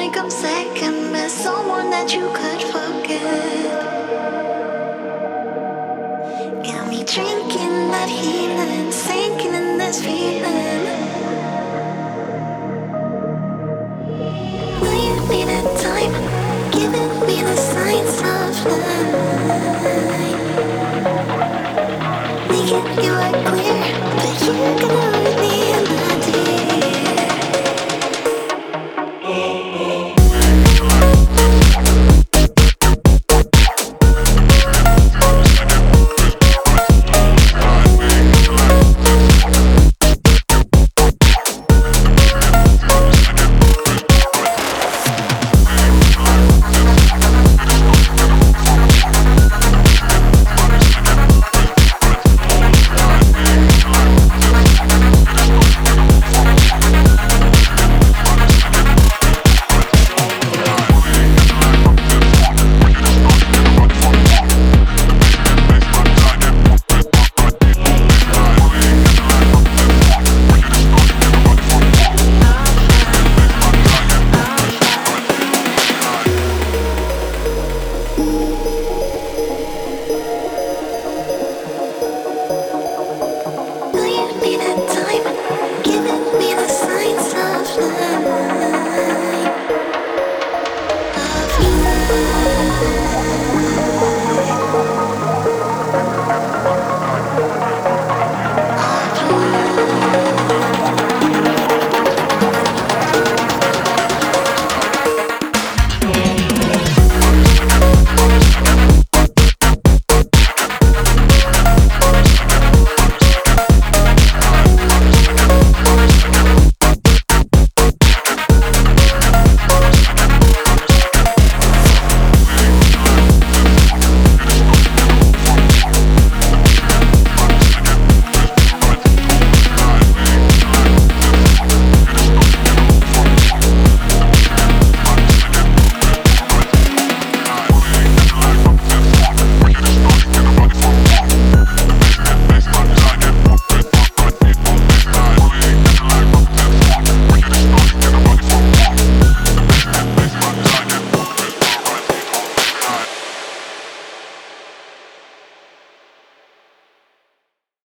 I'm second best, someone that you could forget. Got me drinking that healing, sinking in this feeling. Will you be the time, giving me the signs of life? Making you are clear, but you're gonna